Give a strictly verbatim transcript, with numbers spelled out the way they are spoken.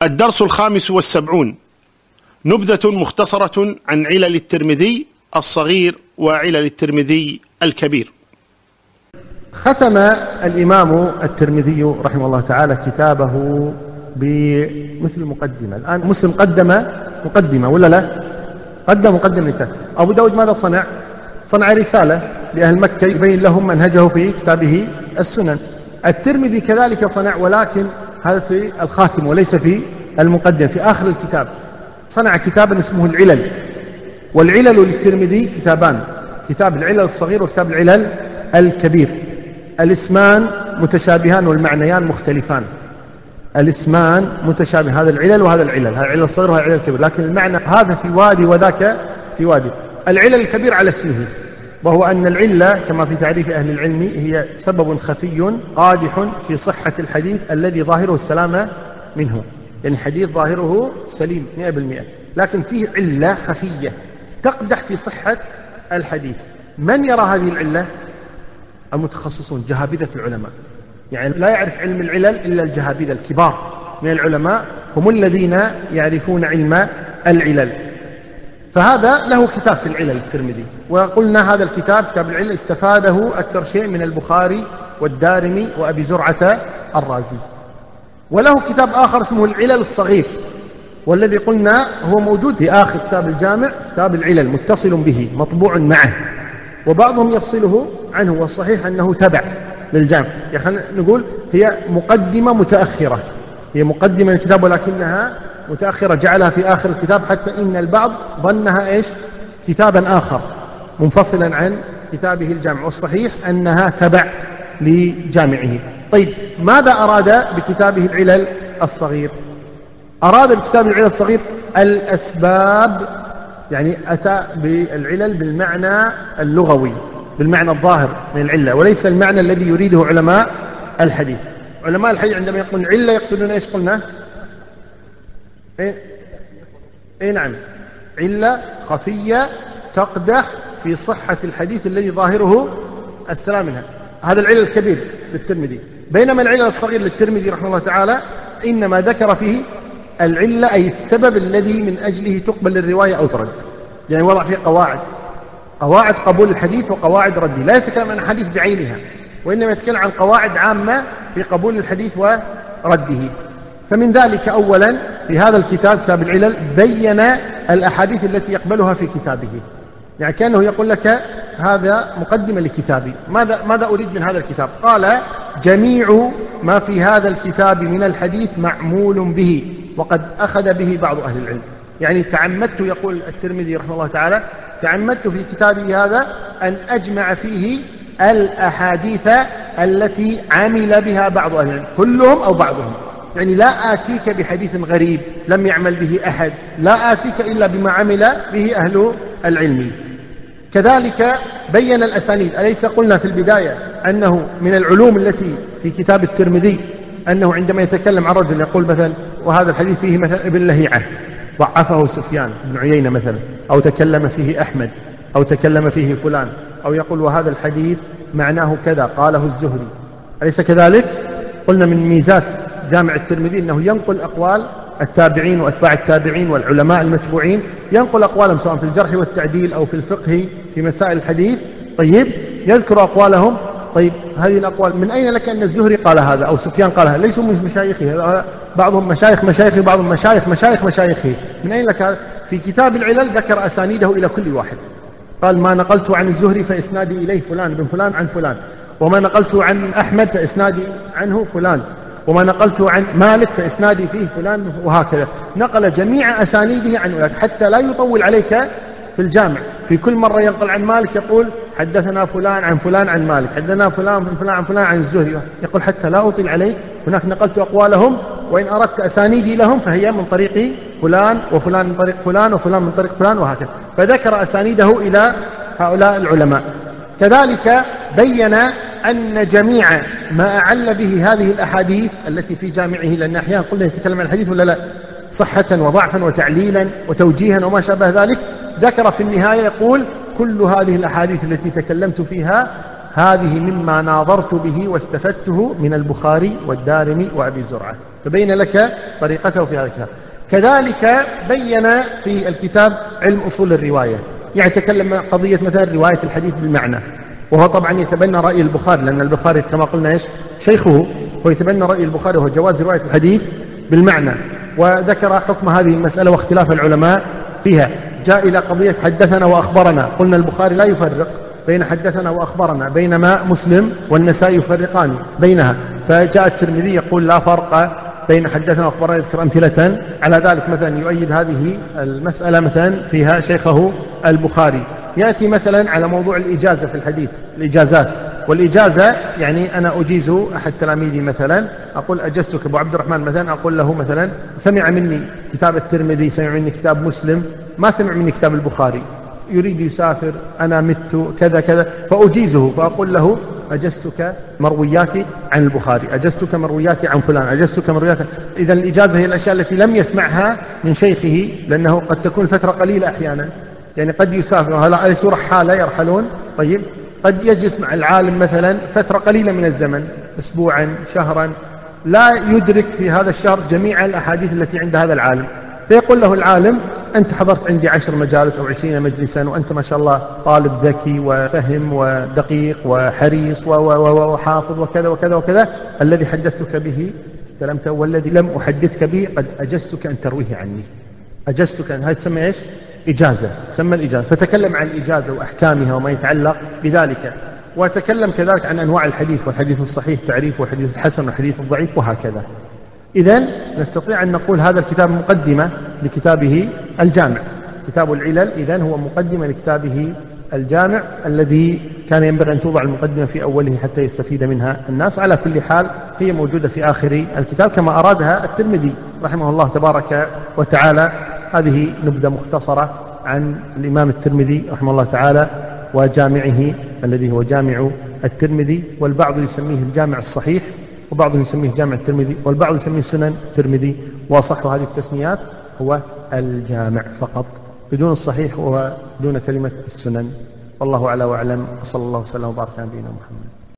الدرس الخامس والسبعون، نبذة مختصرة عن علل الترمذي الصغير وعلل الترمذي الكبير. ختم الإمام الترمذي رحمه الله تعالى كتابه بمثل مقدمة. الآن مسلم قدم مقدمة ولا لا؟ قدم مقدمة الكتاب. أبو داود ماذا صنع؟ صنع رسالة لأهل مكة يبين لهم منهجه في كتابه السنن. الترمذي كذلك صنع، ولكن هذا في الخاتم وليس في المقدم، في آخر الكتاب. صنع كتابا اسمه العلل، والعلل للترمذي كتابان: كتاب العلل الصغير وكتاب العلل الكبير. الاسمان متشابهان والمعنيان مختلفان. الاسمان متشابه، هذا العلل وهذا العلل، هذا العلل الصغير وهذا العلل الكبير، لكن المعنى هذا في وادي وذاك في وادي. العلل الكبير على اسمه، وهو أن العلة كما في تعريف أهل العلم هي سبب خفي قادح في صحة الحديث الذي ظاهره السلامة منه، يعني حديث ظاهره سليم مئة بالمئة، لكن فيه علة خفية تقدح في صحة الحديث. من يرى هذه العلة؟ المتخصصون، جهابذة العلماء، يعني لا يعرف علم العلل إلا الجهابذة الكبار من العلماء، هم الذين يعرفون علم العلل. فهذا له كتاب في العلل الترمذي، وقلنا هذا الكتاب كتاب العلل استفاده أكثر شيء من البخاري والدارمي وأبي زرعة الرازي. وله كتاب آخر اسمه العلل الصغير، والذي قلنا هو موجود في آخر كتاب الجامع، كتاب العلل متصل به مطبوع معه، وبعضهم يفصله عنه، والصحيح أنه تبع للجامع. يعني نقول هي مقدمة متأخرة، هي مقدمة للكتاب ولكنها متأخرة، جعلها في آخر الكتاب، حتى إن البعض ظنها إيش؟ كتابا آخر منفصلا عن كتابه الجامع، والصحيح أنها تبع لجامعه. طيب، ماذا أراد بكتابه العلل الصغير؟ أراد بكتاب العلل الصغير الأسباب، يعني أتى بالعلل بالمعنى اللغوي، بالمعنى الظاهر من العلة، وليس المعنى الذي يريده علماء الحديث. علماء الحديث عندما يقولون علة يقصدون إيش قلنا؟ إيه؟ إيه نعم، علة خفية تقدح في صحة الحديث الذي ظاهره السلام منها. هذا العلل الكبير للترمذي، بينما العلل الصغير للترمذي رحمه الله تعالى إنما ذكر فيه العلة، أي السبب الذي من أجله تقبل الرواية أو ترد، يعني وضع فيه قواعد قواعد قبول الحديث وقواعد رده. لا يتكلم عن الحديث بعينها، وإنما يتكلم عن قواعد عامة في قبول الحديث ورده. فمن ذلك أولا في هذا الكتاب كتاب العلل بين الأحاديث التي يقبلها في كتابه، يعني كأنه يقول لك هذا مقدمة لكتابي. ماذا ماذا أريد من هذا الكتاب؟ قال: جميع ما في هذا الكتاب من الحديث معمول به، وقد أخذ به بعض أهل العلم. يعني تعمدت، يقول الترمذي رحمه الله تعالى، تعمدت في كتابي هذا أن أجمع فيه الأحاديث التي عمل بها بعض أهل العلم، كلهم أو بعضهم. يعني لا آتيك بحديث غريب لم يعمل به أحد، لا آتيك إلا بما عمل به أهل العلم. كذلك بين الأسانيد. أليس قلنا في البداية أنه من العلوم التي في كتاب الترمذي أنه عندما يتكلم عن رجل يقول مثلا وهذا الحديث فيه مثلا ابن لهيعة ضعفه سفيان بن عيينة مثلا، أو تكلم فيه أحمد، أو تكلم فيه فلان، أو يقول وهذا الحديث معناه كذا قاله الزهري. أليس كذلك؟ قلنا من ميزات جامع الترمذي أنه ينقل أقوال التابعين وأتباع التابعين والعلماء المتبوعين، ينقل أقوالهم سواء في الجرح والتعديل أو في الفقه في مسائل الحديث. طيب، يذكر أقوالهم. طيب، هذه الأقوال من أين لك أن الزهري قال هذا أو سفيان قال هذا؟ ليسوا من مشايخه، بعضهم مشايخ مشايخه، بعضهم مشايخ مشايخ مشايخه. من أين لك هذا؟ في كتاب العلل ذكر أسانيده إلى كل واحد، قال: ما نقلت عن الزهري فإسنادي إليه فلان بن فلان عن فلان، وما نقلت عن أحمد فإسنادي عنه فلان، وما نقلت عن مالك فإسنادي فيه فلان، وهكذا. نقل جميع أسانيده عن أولئك حتى لا يطول عليك في الجامع. في كل مرة ينقل عن مالك يقول حدثنا فلان عن فلان عن مالك، حدثنا فلان من فلان عن فلان عن الزهري، يقول حتى لا أطيل عليك. هناك نقلت أقوالهم، وإن أردت أسانيدي لهم فهي من طريق فلان وفلان من طريق فلان وفلان من طريق فلان، وهكذا. فذكر أسانيده إلى هؤلاء العلماء. كذلك بين أن جميع ما أعل به هذه الأحاديث التي في جامعه، لأن أحيانا قلنا يتكلم عن الحديث ولا لا، صحة وضعفا وتعليلا وتوجيها وما شابه ذلك، ذكر في النهاية يقول: كل هذه الأحاديث التي تكلمت فيها هذه مما ناظرت به واستفدته من البخاري والدارمي وأبي زرعة. فبين لك طريقته في هذا الكتاب. كذلك بين في الكتاب علم أصول الرواية، يعني تكلم قضية مثلا رواية الحديث بالمعنى، وهو طبعا يتبنى رأي البخاري، لأن البخاري كما قلنا إيش شيخه، هو يتبنى رأي البخاري وهو جواز رواية الحديث بالمعنى، وذكر حكم هذه المسألة واختلاف العلماء فيها. جاء إلى قضية حدثنا وأخبرنا، قلنا البخاري لا يفرق بين حدثنا وأخبرنا، بينما مسلم والنسائي يفرقان بينها، فجاء الترمذي يقول لا فرق بين حدثنا وأخبرنا، يذكر أمثلة على ذلك، مثلا يؤيد هذه المسألة مثلا فيها شيخه البخاري. يأتي مثلا على موضوع الإجازة في الحديث، الإجازات، والإجازة يعني أنا أجيز أحد تلاميذي مثلا، أقول أجزتك أبو عبد الرحمن مثلا، أقول له مثلا سمع مني كتاب الترمذي، سمع مني كتاب مسلم، ما سمع مني كتاب البخاري، يريد يسافر، أنا مت كذا كذا، فأجيزه فأقول له أجزتك مروياتي عن البخاري، أجزتك مروياتي عن فلان، أجزتك مروياتي. إذا الإجازة هي الأشياء التي لم يسمعها من شيخه، لأنه قد تكون فترة قليلة أحيانا، يعني قد يسافر، هلا ليسوا رحالة يرحلون، طيب قد يجلس مع العالم مثلا فترة قليلة من الزمن، أسبوعا شهرا، لا يدرك في هذا الشهر جميع الأحاديث التي عند هذا العالم، فيقول له العالم أنت حضرت عندي عشر مجالس أو عشرين مجلسا، وأنت ما شاء الله طالب ذكي وفهم ودقيق وحريص وحافظ وكذا وكذا وكذا، الذي حدثتك به استلمته، والذي لم أحدثك به قد أجزتك أن ترويه عني، أجزتك أن، هذه تسمى إيش؟ إجازة، تسمى الإجازة. فتكلم عن الإجازة وأحكامها وما يتعلق بذلك، وتكلم كذلك عن أنواع الحديث، والحديث الصحيح تعريف، والحديث الحسن والحديث الضعيف وهكذا. إذن نستطيع أن نقول هذا الكتاب مقدمة لكتابه الجامع، كتاب العلل، إذن هو مقدمة لكتابه الجامع الذي كان ينبغي أن توضع المقدمة في أوله حتى يستفيد منها الناس. وعلى كل حال هي موجودة في آخر الكتاب كما أرادها الترمذي رحمه الله تبارك وتعالى. هذه نبذة مختصرة عن الإمام الترمذي رحمه الله تعالى وجامعه الذي هو جامع الترمذي، والبعض يسميه الجامع الصحيح، وبعضهم يسميه جامع الترمذي، والبعض يسميه سنن الترمذي، وصح هذه التسميات هو الجامع فقط بدون الصحيح ودون كلمة السنن. والله أعلى وأعلم، وصلى الله وسلم وبارك على نبينا محمد.